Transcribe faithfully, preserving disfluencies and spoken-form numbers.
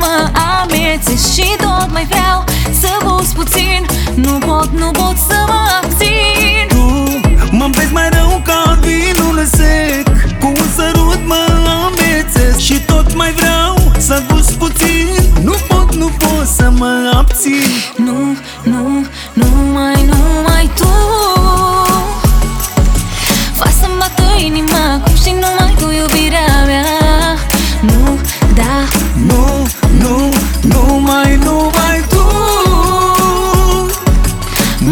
mă amețesc și tot mai vreau să bus puțin. Nu pot, nu pot să mă abțin. Tu mă vezi mai rău ca vinul sec, cu un sărut mă amețesc și tot mai vreau să gust puțin. Nu pot, nu pot să mă abțin. Nu, nu, nu mai, nu